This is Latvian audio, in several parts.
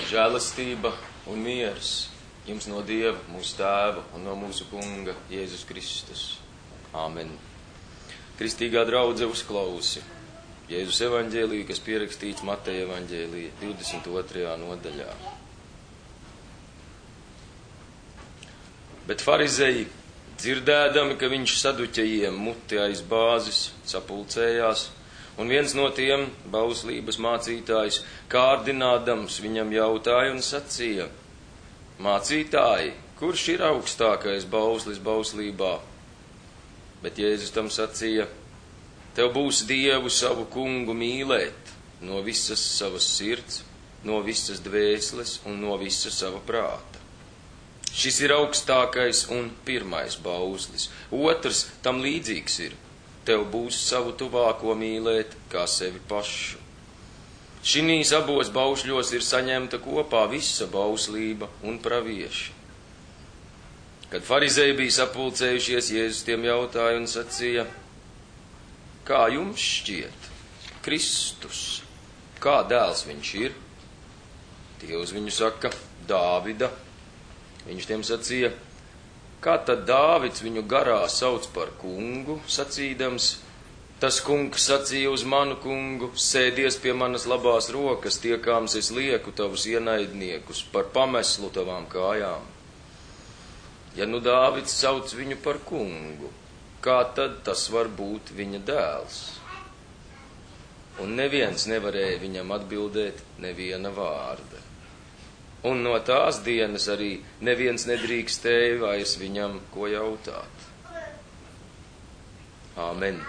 Žēlastība un miers jums no Dieva, mūsu Tēva un no mūsu Kunga Jēzus Kristus. Āmen. Kristīgā draudze uzklausi Jēzus evaņģēliju, kas pierakstīts Mateja evaņģēlija 22. nodaļā. Bet farizeji, dzirdēdami, ka viņš saduķejiem muti aiz bāzes, sapulcējās, un viens no tiem, bauslības mācītājs, kārdinādams viņam jautāja un sacīja: Mācītāji, kurš ir augstākais bauslis bauslībā? Bet Jēzus tam sacīja: Tev būs Dievu savu Kungu mīlēt no visas savas sirds, no visas dvēseles un no visa sava prāta. Šis ir augstākais un pirmais bauslis. Otrs tam līdzīgs ir: Tev būs savu tuvāko mīlēt kā sevi pašu. Šinīs abos baušļos ir saņemta kopā visa bauslība un pravieši. Kad farizeji bija sapulcējušies, Jēzus tiem jautāja un sacīja: Kā jums šķiet, Kristus, kā dēls viņš ir? Tie uz viņu saka: Dāvida. Viņš tiem sacīja: Kā tad Dāvids viņu garā sauc par kungu, sacīdams: Tas kungs sacīja uz manu kungu, sēdies pie manas labās rokas, tiekāms es lieku tavus ienaidniekus par pameslu tavām kājām. Ja nu Dāvids sauc viņu par kungu, kā tad tas var būt viņa dēls? Un neviens nevarēja viņam atbildēt neviena vārda. Un no tās dienas arī neviens nedrīkstēja vairs viņam ko jautāt. Āmen.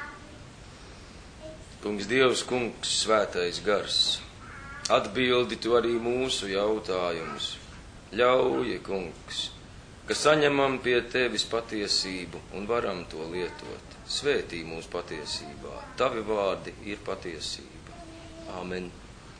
Kungs Dievs, Kungs, svētais gars, atbildi tu arī mūsu jautājumus. Ļauj, Kungs, ka saņemam pie tevis patiesību un varam to lietot. Svētī mūs patiesībā. Tavi vārdi ir patiesība. Āmen.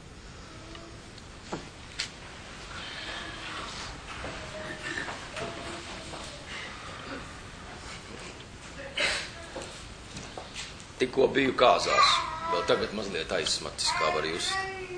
Tikko biju kāzās, vēl tagad mazliet aizsmatis, kā var just.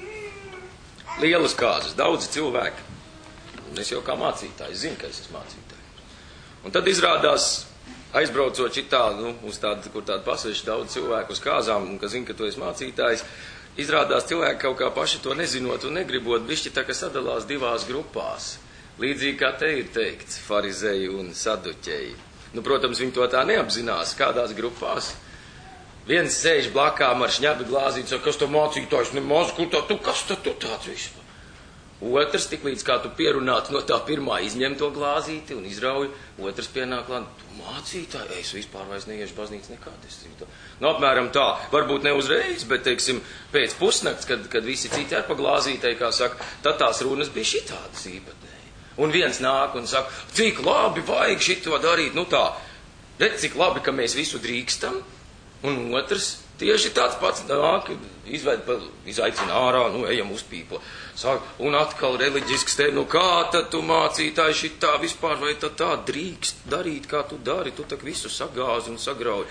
Lielas kāzas, daudzi cilvēki. Es jau kā mācītājs, zinu, ka es esmu mācītājs. Un tad izrādās, aizbraucot šitā, uz tādu, kur tādu pasveši daudz cilvēku uz kāzām, un ka zinu, ka tu esi mācītājs, izrādās cilvēki kaut kā paši to nezinot un negribot, bišķi tā, ka sadalās divās grupās. Līdzīgi kā te ir teikts, farizeji un saduķeji. Protams, viņi to tā neapzinās, kādās grupās. Viens sēž blakām ar šņabi glāzīti, saka: Kas tu mācītājs, nemaz, kur tā, tu, kas tu tāds vispār? Otrs, tik līdz kā tu pierunāt no tā pirmā, izņem to glāzīti un izrauj, otrs pienāk klāt: Tu mācītāji, es vispār vairs neiešu baznīcu nekād. Apmēram tā, varbūt ne uzreiz, bet, teiksim, pēc pusnakts, kad visi citi ar pa glāzītei, kā saka, tad tās runas bija šitādas īpatnēji. Un viens nāk un saka: Cik labi vajag šito darīt, tā, redz, cik labi, ka mēs visu drīkstam. Un otrs tieši tāds pats nāk, izaicina ārā, ejam uz pīpla. Un atkal reliģisks te, kā tad tu mācītāji šitā vispār, vai tad tā drīkst darīt, kā tu dari, tu tak visu sagāzi un sagrauj.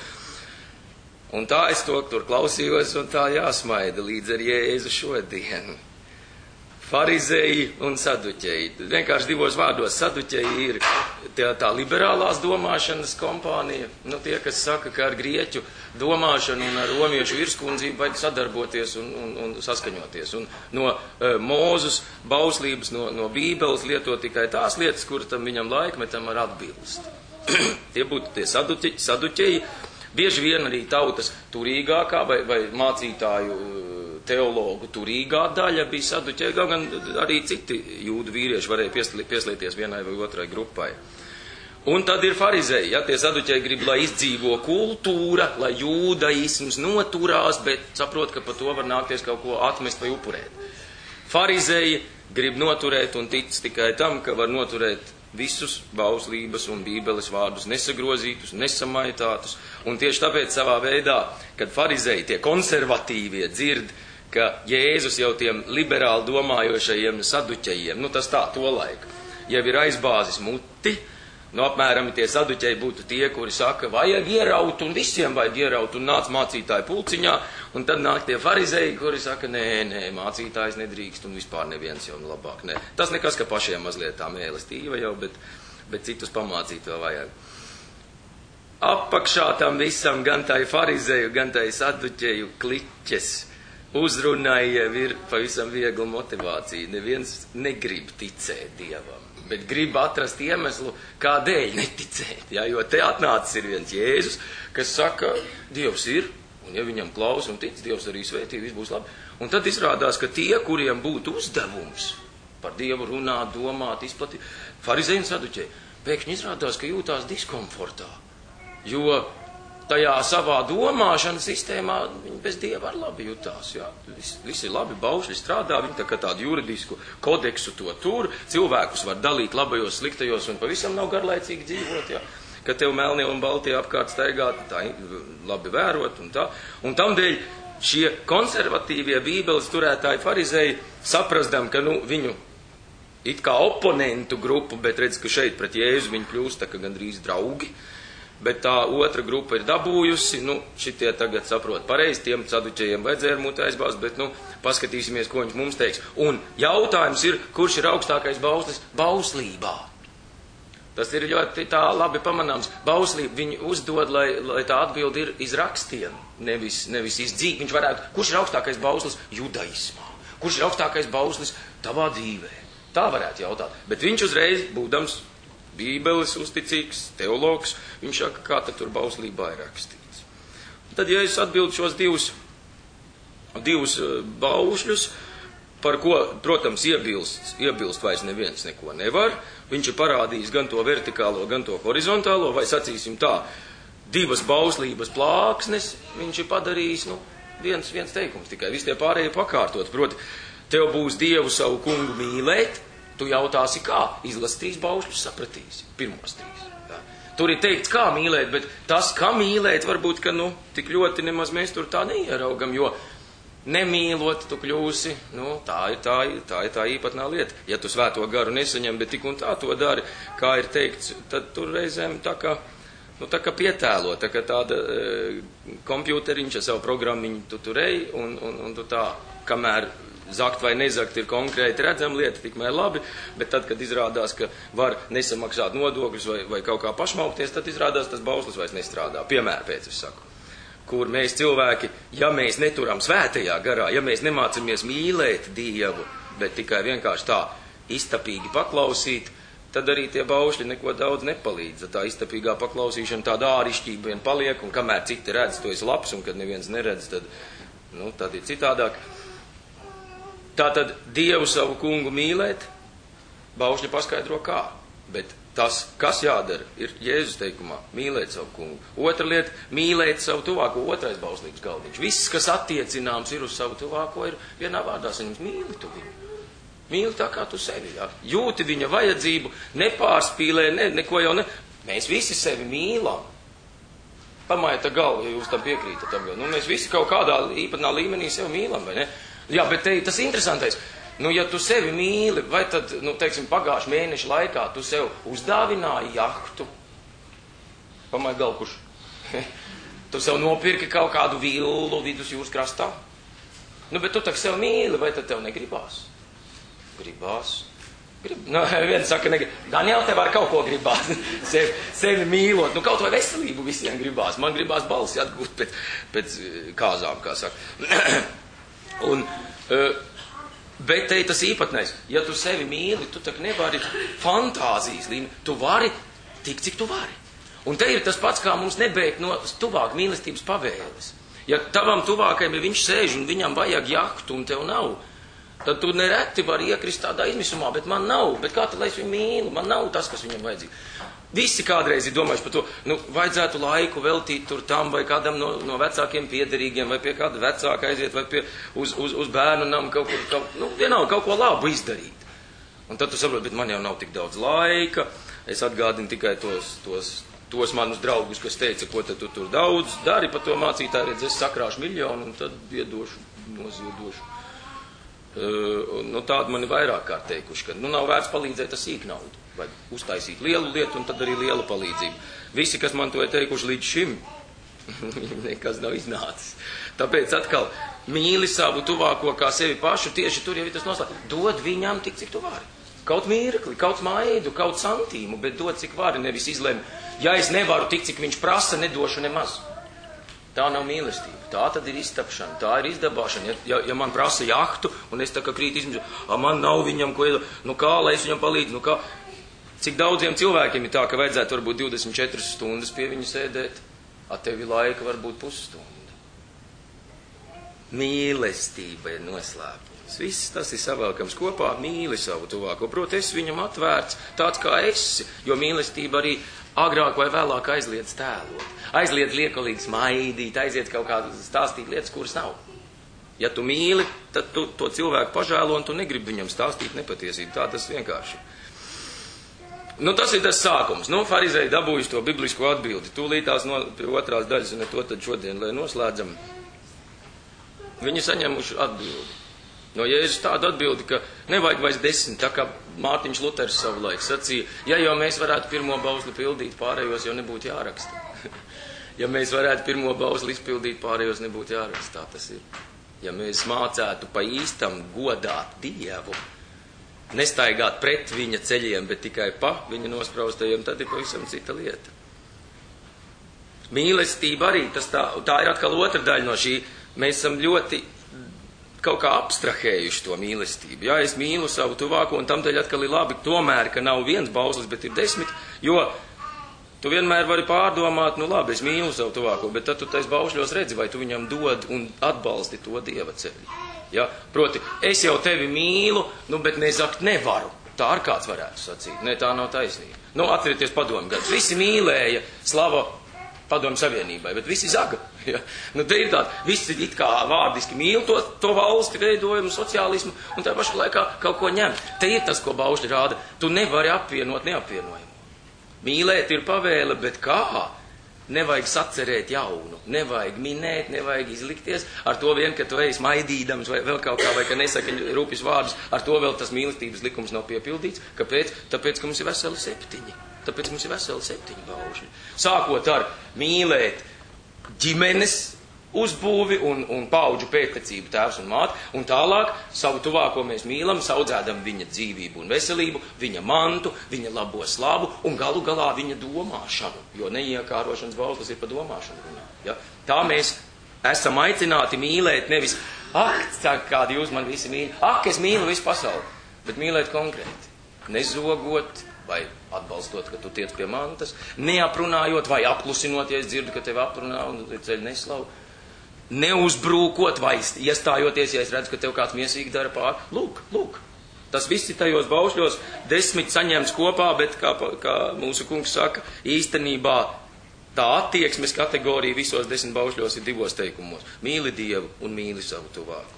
Un tā es to tur klausījos, un tā jāsmaida līdz ar Jēzu šodien. Farizeji un saduķeji. Vienkārši divos vārdos, saduķeji ir tā liberālās domāšanas kompānija. Tie, kas saka, ka ar grieķu domāšanu un ar romiešu virskundzību vajag sadarboties un saskaņoties. Un no Mūzes bauslības, no Bībeles lietot tikai tās lietas, kur tam viņam laikmetam var atbilst. Tie būtu tie saduķeji. Bieži vien arī tautas turīgākā vai mācītāju teologu turīgā daļa bija saduķeji, gan arī citi jūdu vīrieši varēja pieslieties vienai vai otrai grupai. Un tad ir farizeji, tie saduķeji grib, lai izdzīvo kultūra, lai jūdaisms noturās, bet saprot, ka pa to var nākties kaut ko atmest vai upurēt. Farizeji grib noturēt un tic tikai tam, ka var noturēt visus bauslības un bībeles vārdus nesagrozītus, nesamaitātus. Un tieši tāpēc savā veidā, kad farizeji, tie konservatīvie, dzird, ka Jēzus jau tiem liberāli domājošajiem saduķejiem, tas tā, to laiku, jau ir aizbāzis muti Nu, apmēram tie saduķēji būtu tie, kuri saka, vajag ieraut, un visiem vajag ieraut, un nāc mācītāju pulciņā, un tad nāk tie farizēji, kuri saka, nē, mācītājs nedrīkst, un vispār neviens jau labāk, nē. Tas nekas, ka pašiem mazliet tā mēlestība jau, bet citus pamācīt vēl vajag. Apakšā tam visam, gan tai farizēju, gan tai saduķēju kliķes, uzrunāja ir pavisam viegla motivācija. Neviens negrib ticēt Dievam, bet grib atrast iemeslu, kādēļ neticēt. Ja? Jo te atnācis ir viens Jēzus, kas saka, Dievs ir, un ja viņam klausa un tic, Dievs arī svētī, viss būs labi. Un tad izrādās, ka tie, kuriem būtu uzdevums par Dievu runāt, domāt, izplatīt, farizēji un saduķēji, pēkšņi izrādās, ka jūtās diskomfortā, jo tajā savā domāšanas sistēmā viņi bez Dieva ar labi jutās. Jā. Visi labi, baušļi strādā, viņi tā kā tādu juridisku kodeksu to tur, cilvēkus var dalīt labajos, sliktajos un pavisam nav garlaicīgi dzīvot, jā. Ka tev melnie un baltie apkārt staigāt, tā labi vērot un tā. Un tamdēļ šie konservatīvie bībeles turētāji farizēji saprastam, ka viņu it kā oponentu grupu, bet redz, ka šeit pret Jēzu viņi kļūst tā kā gandrīz draugi. Bet tā otra grupa ir dabūjusi, šitie tagad saprot pareizi, tiem saduķējiem vajadzēja ar muti aizbāzt, bet, paskatīsimies, ko viņš mums teiks. Un jautājums ir, kurš ir augstākais bauslis? Bauslībā. Tas ir ļoti tā labi pamanāms. Bauslība viņi uzdod, lai tā atbildi ir iz rakstiem, nevis iz dzīvi. Viņš varētu, kurš ir augstākais bauslis? Judaismā. Kurš ir augstākais bauslis tavā dzīvē? Tā varētu jautāt. Bet viņš uzreiz, būdams Bībeles uzticīgs teologs, viņš saka, kā tad tur bauslībā ir rakstīts. Tad, ja es atbildu šos divus baušļus, par ko, protams, iebilst vairs neviens neko nevar, viņš ir parādījis gan to vertikālo, gan to horizontālo, vai sacīsim tā, divas bauslības plāksnes, viņš ir padarījis, viens teikums tikai, visi tie pārējie pakārtot, proti, tev būs Dievu savu kungu mīlēt, tu jautāsi, kā? Izlasi 3 baušļus, sapratīsi. Pirmos 3. Jā. Tur ir teikts, kā mīlēt, bet tas, kā mīlēt, varbūt, ka, tik ļoti nemaz mēs tur tā neieraugam, jo nemīlot tu kļūsi, tā ir tā īpatnā lieta. Ja tu svēto garu nesaņem, bet tik un tā to dari, kā ir teikts, tad tur reizēm tā kā pietēlo, tā kā tāda kompjūteriņš ar savu programmiņu tu turēji, un tu tā, kamēr zakt vai nezakt ir konkrēti redzama lieta, tikmēr labi, bet tad, kad izrādās, ka var nesamaksāt nodokļus vai kaut kā pašmaukties, tad izrādās, tas bauslis vairs nestrādā. Piemēra pēc, es saku, kur mēs cilvēki, ja mēs neturam svētajā garā, ja mēs nemācamies mīlēt Dievu, bet tikai vienkārši tā iztapīgi paklausīt, tad arī tie baušļi neko daudz nepalīdz. Tā iztapīgā paklausīšana, tāda ārišķība vien paliek, un kamēr citi redz, tu esi labs, un kad neviens neredz, tad ir citādāk. Tātad Dievu savu kungu mīlēt, baušļi paskaidro kā, bet tas, kas jādara, ir Jēzus teikumā, mīlēt savu kungu. Otra lieta, mīlēt savu tuvāko, otrais bauslības galdiņš. Viss, kas attiecināms ir uz savu tuvāko, ir vienā vārdā saņems, mīli tu viņu. Mīli tā kā tu sevi, jā. Jūti viņa vajadzību, nepārspīlē, neko jau ne. Mēs visi sevi mīlam. Pamājiet tā galvu, ja jūs tam piekrītat. Mēs visi kaut kādā īpatnā līmenī sevi mīlam, vai ne? Jā, bet te tas interesantais, ja tu sevi mīli, vai tad, pagājuši mēneša laikā tu sev uzdāvināji jahtu, pamāj galvu, kurš, tu sev nopirki kaut kādu villu vidusjūras krastā, bet tu tak sev mīli, vai tad tev negribās? Gribās. Viens saka, gan jau tev ar kaut ko gribās, sevi mīlot, kaut vai veselību visiem gribās, man gribās balsi atgūt pēc kāzām, kā saka. Bet te ir tas īpatnais, ja tu sevi mīli, tu tak nevari fantāzijas līmeni, tu vari tik, cik tu vari. Un te ir tas pats, kā mums nebeigt no tuvāk mīlestības pavēles. Ja tavam tuvākajam, ja viņš sēž un viņam vajag jahtu un tev nav, tad tu nereti vari iekrist tādā izmisumā, bet man nav, bet kā tad, lai es viņu mīlu, man nav tas, kas viņam vajadzīgs. Visi kādreiz ir domājuši par to, vajadzētu laiku veltīt tur tam vai kādam no vecākiem piederīgiem, vai pie kāda vecāka aiziet, vai uz bērnu nam kaut vienalga kaut ko labu izdarīt. Un tad tu saproti, bet man jau nav tik daudz laika, es atgādinu tikai tos manus draugus, kas teica, ko tad tu tur daudz dari par to mācītāju, redz, es sakrāšu 1 miljonu un tad iedošu, noziedošu. Tādu man ir vairāk kārt teikuši, ka nav vērts palīdzēt ar sīk naudu. Vajag uztaisīt lielu lietu un tad arī lielu palīdzību. Visi, kas man to ir teikuši līdz šim, nekas nav iznācis. Tāpēc atkal mīli savu tuvāko kā sevi pašu, tieši tur jau ir tas noslēgts. Dod viņam tik, cik tu vari. Kaut mirkli, kaut maidu, kaut santīmu, bet dod cik vari, nevis izlem. Ja es nevaru tik, cik viņš prasa, nedošu nemaz. Tā nav mīlestība. Tā tad ir iztapšana, tā ir izdabāšana. Ja man prasa jahtu, un es tā kā krīt izmēšu, man nav viņam ko iedot, kā, lai es viņam palīdzu, kā. Cik daudziem cilvēkiem ir tā, ka vajadzētu varbūt 24 stundas pie viņa sēdēt, tevi laika varbūt pusstunda. Mīlestība ir noslēpums. Viss tas ir savēlkams kopā, mīli savu tuvāko. Proti, es viņam atvērts, tāds kā esi, jo mīlestība arī agrāk vai vēlāk aizliedz tēlot. Aizliedz liekolīgi smaidīt, aiziet kaut kādu stāstīt lietas, kuras nav. Ja tu mīli, tad tu to cilvēku pažēlo un tu negribi viņam stāstīt nepatiesību. Tā tas vienkārši. Tas ir tas sākums. Farizēji dabūjuši to biblisko atbildi. Tūlītās no otrās daļas, un to tad šodien, lai noslēdzam. Viņi saņemuši atbildi. No Jēzus tādu atbildi, ka nevajag vairs 10, tā kā Mārtiņš Luters savulaik sacīja, ja jau mēs varētu pirmo bausli pildīt, pārējos jau nebūtu jāraksta. Ja mēs varētu pirmo bausli izpildīt, pārējos nebūtu jāraksta. Tā tas ir. Ja mēs mācētu pa īstam godāt Dievu, nestaigāt pret viņa ceļiem, bet tikai pa viņa nospraustajiem, tad ir pavisam cita lieta. Mīlestība arī, tā ir atkal otra daļa no šī. Mēs esam ļoti kaut kā abstrahējuši to mīlestību. Jā, es mīlu savu tuvāko, un tam dēļ atkal ir labi tomēr, ka nav viens bauslis, bet ir 10, jo tu vienmēr vari pārdomāt, labi, es mīlu savu tuvāko, bet tad tu tais baušļos redzi, vai tu viņam dod un atbalsti to Dieva ceļu. Ja? Proti, es jau tevi mīlu, bet nezakt nevaru. Tā ar kāds varētu sacīt. Nē, tā nav taisnība. Atcerieties padomu gadus. Visi mīlēja slava Padomu Savienībai, bet visi zaga. Ja? Te ir tāda, visi it kā vārdiski mīl to valsti veidojumu, sociālismu, un tā pašā laikā kaut ko ņem. Te ir tas, ko baušļi rāda. Tu nevari apvienot neapvienojumu. Mīlēt ir pavēle, bet kā? Nevajag sacerēt jaunu, nevajag minēt, nevajag izlikties ar to vien, ka tu ej smaidīdams vai vēl kaut kā, vai ka nesaka rūpjas vārdus, ar to vēl tas mīlestības likums nav piepildīts. Kāpēc? Tāpēc, ka mums ir veseli 7. Tāpēc mums ir veseli 7 baušļi. Sākot ar mīlēt ģimenes uzbūvi un paudžu pēctecību tēvs un māte, un tālāk savu tuvāko mēs mīlam, saudzēdam viņa dzīvību un veselību, viņa mantu, viņa labo slavu un galu galā viņa domāšanu, jo neiekārošanas bauslis ir pa domāšanu. Ja? Tā mēs esam aicināti mīlēt nevis, kādi jūs man visi mīl, es mīlu visu pasauli, bet mīlēt konkrēti, nezogot vai atbalstot, ka tu tiec pie mantas, neaprunājot vai apklusinot, ja es dzirdu, ka tevi aprunā un ceļ neslavu, neuzbrūkot vai iestājoties, ja es redzu, ka tev kāds miesīgi dara pār. Lūk. Tas viss ir tajos baušļos 10 saņemts kopā, bet, kā mūsu kungs saka, īstenībā tā attieksmes kategorija visos 10 baušļos ir 2 teikumos. Mīli Dievu un mīli savu tuvāko.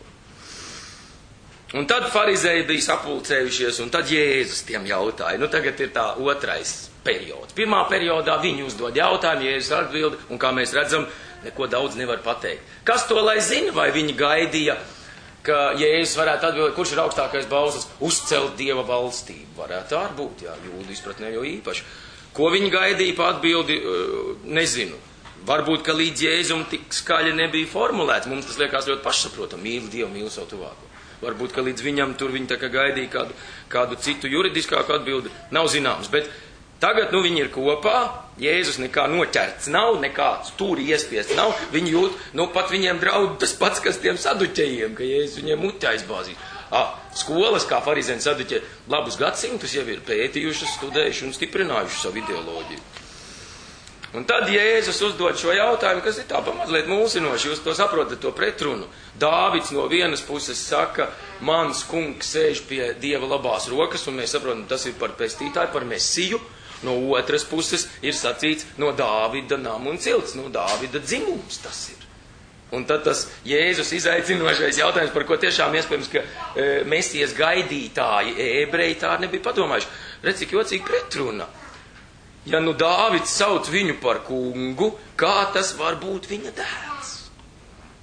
Un tad farizēji bija sapulcējušies, un tad Jēzus tiem jautāja. Tagad ir tā otrais periods. Pirmā periodā viņi uzdod jautājumu, Jēzus atbildi, un kā mēs redzam, neko daudz nevar pateikt. Kas to lai zina, vai viņi gaidīja, ka Jēzus varētu atbildēt, kurš ir augstākais bauslis? Uzcelt Dieva valstību. Varētu arī būt, jā, jūdu izpratnē jau īpaši. Ko viņi gaidīja pa atbildi, nezinu. Varbūt, ka līdz Jēzum tik skaļi nebija formulēts. Mums tas liekas ļoti pašsaprotam. Mīli Dievu, mīli savu tuvāko. Varbūt, ka līdz viņam tur viņi tā kā gaidīja kādu citu juridiskāku atbildi. Nav zināms, bet tagad viņi ir kopā. Jēzus nekā noķerts nav, nekā stūri iespiests nav. Viņi jūt, pat viņiem draud tas pats, kas tiem saduķejiem, ka Jēzus viņiem muti aizbāzīs. Skolas, kā farizēni saduķē, labus gadsimtus jau ir pētījušas, studējuši un stiprinājuši savu ideoloģiju. Un tad Jēzus uzdod šo jautājumu, kas ir tā pamazliet mulsinoši, jūs to saprotat, to pretrunu. Dāvids no vienas puses saka, mans kungs sēž pie Dieva labās rokas, un mēs saprotam, tas ir par pestītāju, par mesiju. No otras puses ir sacīts no Dāvida nama un cilts, no Dāvida dzimums tas ir. Un tad tas Jēzus izaicinošais jautājums, par ko tiešām iespējams, ka mesijas gaidītāji, ebreji tā nebija padomājuši. Redz, cik jocīgi pretruna. Ja Dāvids sauc viņu par kungu, kā tas var būt viņa dēls?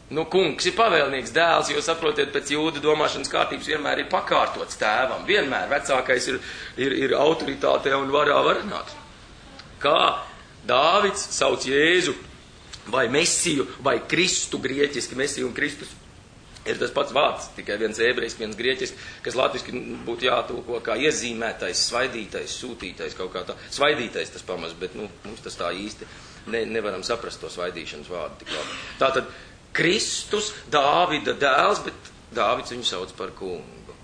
Nu, kungs ir pavēlnieks dēls, jo saprotiet, pēc jūdu domāšanas kārtības vienmēr ir pakārtots tēvam. Vienmēr vecākais ir autoritātē un varā varenāks. Kā Dāvids sauc Jēzu vai Mesiju vai Kristu, grieķiski Mesiju un Kristus, ir tas pats vārds, tikai viens ebrejiski, viens grieķiski, kas latviski būtu jātulko kā iezīmētais, svaidītais, sūtītais, kaut kā tā. Svaidītais tas pamaz, bet mums tas tā īsti nevaram saprast to svaidīšanas vārdu tik labi. Tātad Kristus, Dāvida dēls, bet Dāvids viņu sauc par kungu.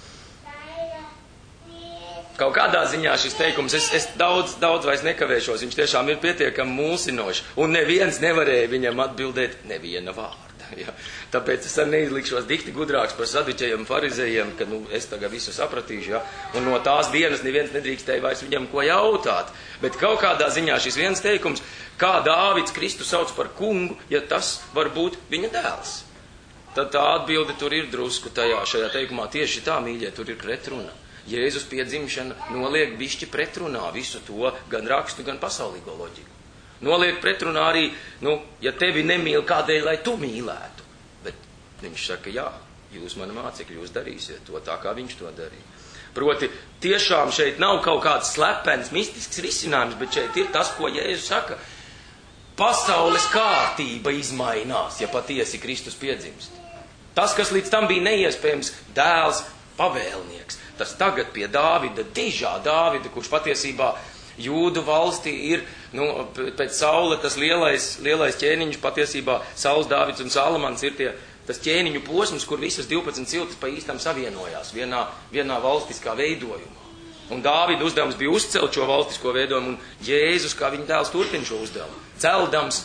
Kaut kādā ziņā šis teikums, es daudz vairs nekavēšos, viņš tiešām ir pietiekami mulsinošs, un neviens nevarēja viņam atbildēt neviena vārda. Ja? Tāpēc es arī neizlikšos dikti gudrāks par saduķējiem, farizējiem, ka es tagad visu sapratīšu, ja? Un no tās dienas neviens nedrīkstēja vairs viņam ko jautāt. Bet kaut kādā ziņā šis viens teikums, kā Dāvids Kristu sauc par kungu, ja tas var būt viņa dēls. Tad tā atbilde tur ir drusku šajā teikumā. Tieši tā, mīļie, tur ir pretruna. Jēzus piedzimšana noliek bišķi pretrunā visu to, gan rakstu, gan pasaulīgo loģiku. Noliek pretrunā arī, ja tevi nemīl, kādēļ, lai tu mīlētu. Bet viņš saka, jā, jūs mani mācekļi, jūs darīsiet to tā, kā viņš to darīja. Proti, tiešām šeit nav kaut kāds slepens, mistisks risinājums, bet šeit ir tas, ko Jēzus saka. Pasaules kārtība izmainās, ja patiesi Kristus piedzimst. Tas, kas līdz tam bija neiespējams, dēls, pavēlnieks, tas tagad pie Dāvida, dižā Dāvida, kurš patiesībā Jūdu valstī ir, pēc Saula tas lielais ķēniņš, patiesībā Sauls, Dāvids un Salamans ir tas ķēniņu posms, kur visas 12 ciltis pa īstam savienojās vienā valstiskā veidojumā. Un Dāvida uzdevums bija uzcelt šo valstisko veidojumu, un Jēzus, kā viņa dēls, turpina šo uzdevumu. Celdams,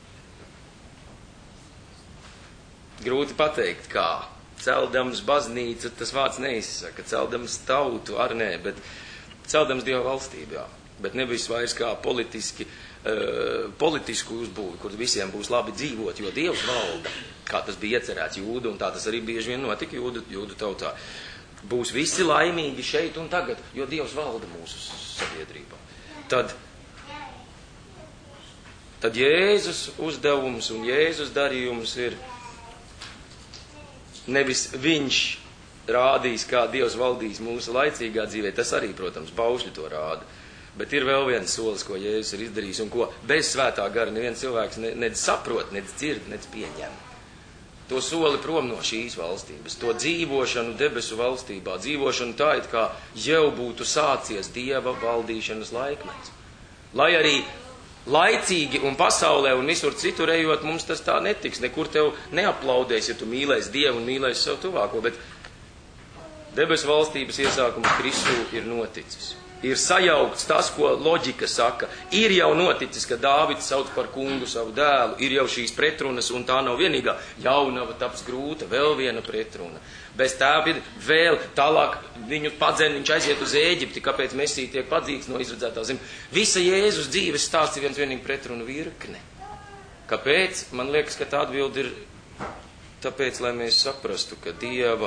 grūti pateikt, kā. Celdams baznīcu, tas vārds neizsaka, celdams tautu, ar nē, bet celdams Dieva valstībā. Bet nevis vairs kā politisku uzbūvi, kur visiem būs labi dzīvot, jo Dievs valda, kā tas bija iecerēts Jūdu, un tā tas arī bieži vien notika Jūdu tautā. Būs visi laimīgi šeit un tagad, jo Dievs valda mūsu sabiedrībā. Tad Jēzus uzdevums un Jēzus darījums ir nevis viņš rādīs, kā Dievs valdīs mūsu laicīgā dzīvē, tas arī, protams, baušļi to rāda. Bet ir vēl viens solis, ko Jēzus ir izdarījis, un ko bez svētā gara neviens cilvēks nedz saprot, nedz dzird, nedz pieņem. To soli prom no šīs valstības, to dzīvošanu debesu valstībā, dzīvošanu tā, it kā jau būtu sācies Dieva valdīšanas laikmets. Lai arī laicīgi un pasaulē un visur citur ejot, mums tas tā netiks, nekur tev neaplaudēs, ja tu mīlēsi Dievu un mīlēsi savu tuvāko, bet debesu valstības iesākums Kristū ir noticis. Ir sajaukts tas, ko loģika saka. Ir jau noticis, ka Dāvids sauc par kungu savu dēlu. Ir jau šīs pretrunas, un tā nav vienīgā. Jaunava taps grūta, vēl viena pretruna. Bez tēva vēl tālāk viņu padzen, viņš aiziet uz Ēģipti, kāpēc Mesija tiek padzīts no izredzētā zemes. Visa Jēzus dzīves stāsts ir vienīgi pretrunu virkne. Kāpēc? Man liekas, ka tā atbilde ir tāpēc, lai mēs saprastu, ka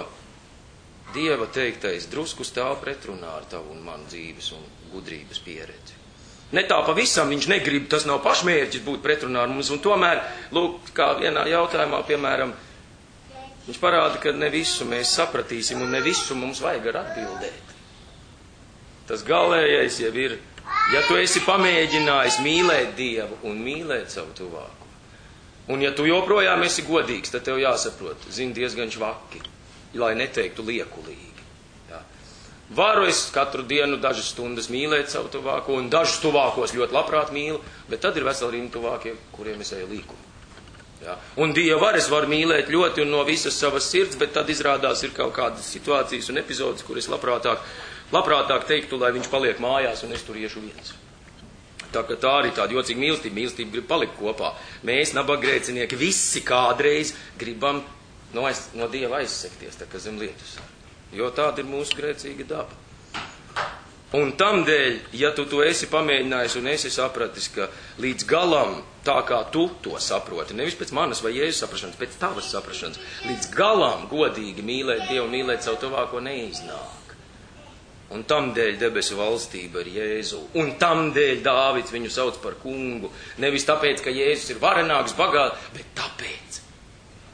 Dieva teiktais drusku stāv pretrunā ar tavu un manu dzīves un gudrības pieredzi. Ne tā pavisam viņš negrib, tas nav pašmērķis būt pretrunā ar mums, un tomēr, lūk, kā vienā jautājumā, piemēram, viņš parāda, ka ne visu mēs sapratīsim un ne visu mums vajag ar atbildēt. Tas galējais jau ir, ja tu esi pamēģinājis mīlēt Dievu un mīlēt savu tuvāko, un ja tu joprojām esi godīgs, tad tev jāsaprot, zini, diezgan švaki, lai neteiktu liekulīgi. Jā. Varu es katru dienu dažas stundas mīlēt savu tuvāko, un dažus tuvākos ļoti labprāt mīlu, bet tad ir veseli rīmi tuvākie, kuriem es eju līkumu. Jā. Un Dievu es varu mīlēt ļoti un no visas savas sirds, bet tad izrādās ir kaut kādas situācijas un epizodes, kur es labprātāk teiktu, lai viņš paliek mājās un es tur iešu viens. Tā arī tāda jocīga mīlestība grib palikt kopā. Mēs, nabaggrēcinieki, visi kādreiz gribam no Dieva aizsekties, tā kā zem lietus. Jo tāda ir mūsu grēcīga daba. Un tamdēļ, ja tu to esi pamēģinājis un esi sapratis, ka līdz galam, tā kā tu to saproti, nevis pēc manas vai Jēzus saprašanas, pēc tavas saprašanas, līdz galam godīgi mīlēt Dievu, mīlēt savu tuvāko neiznāk. Un tamdēļ debesu valstība ir Jēzu. Un tamdēļ Dāvids viņu sauc par kungu. Nevis tāpēc, ka Jēzus ir varenāks, bagāts, bet tāpēc,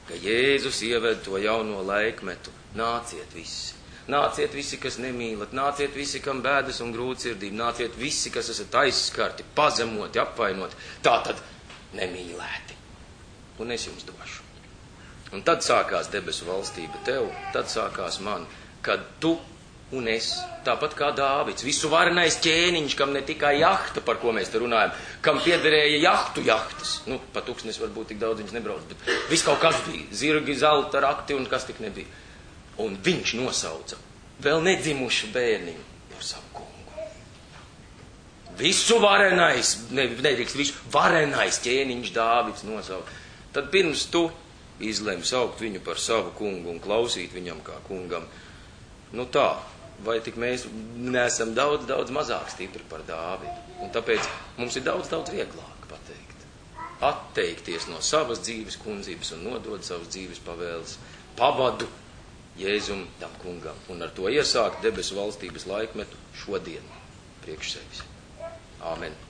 ka Jēzus ieved to jauno laikmetu. Nāciet visi. Nāciet visi, kas nemīlat, nāciet visi, kam bēdas un grūtsirdība, nāciet visi, kas esat aizskarti, pazemoti, apvainoti, tātad nemīlēti. Un es jums došu. Un tad sākās debesu valstība tev, tad sākās man, kad tu un es, tāpat kā Dāvids, visu varenais ķēniņš, kam ne tikai jahta, par ko mēs te runājam, kam piederēja jahtas, pa tūkstnes varbūt tik daudz viņš nebrauc, bet viss kaut kas bija, zirgi, zelta, rati un kas tik nebija. Un viņš nosauca vēl nedzimušu bērniņu par savu kungu. Visu varenais, nedrīkst, visu varenais ķēniņš Dāvids nosauca. Tad pirms tu izlemi saukt viņu par savu kungu un klausīt viņam kā kungam, tā, vai tik mēs neesam daudz mazāk stipri par Dāvidu. Un tāpēc mums ir daudz vieglāk pateikt. Atteikties no savas dzīves kundzības un nodot savas dzīves pavēles, pavadu Jēzum tam kungam. Un ar to iesākt debesu valstības laikmetu šodien priekš sevis. Āmen.